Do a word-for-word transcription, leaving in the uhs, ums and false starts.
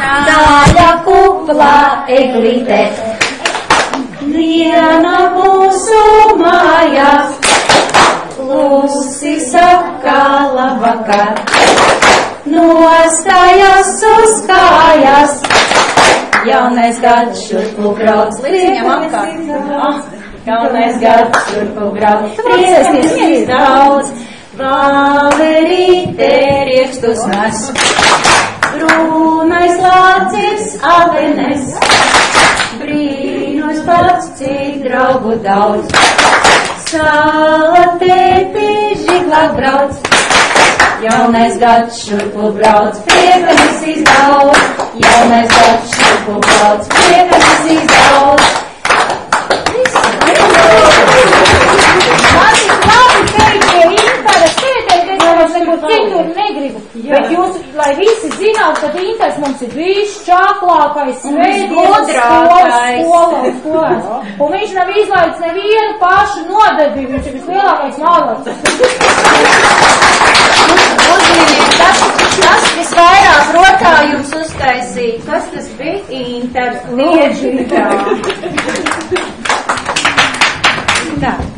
Zaļa kupla eglīte, viena mūsu mājās, klusi saka labvakar, nostājas uz kājas, jaunais gads šurpu brauc, līdz viņam apkārt. Jaunais gads šurpu brauc, priecāties daudz, Valerīte riekštus nes, brūnais lācis avenes, brīnus pats cik draugu daudz, salatēti žiglāk brauc, jaunais gads šurpu brauc, priecāties daudz, jaunais gads šurpu brauc, priecāties daudz. Man ir labi teikt, ka Intara sēdēt, es vairs neko citur negribu. Bet jūs, lai visi zinātu, ka Intars mums ir visšķāklākais, svētdienas skolas, skolas, skolas. Un viņš nav izlaidis nevienu pašu nodarbību, viņš ir vislielākais mālots. Uzminiet, tas, tas visvairāk rokā jums uztaisīja. Kas tas bija? Intars. Tieši tā. Tā.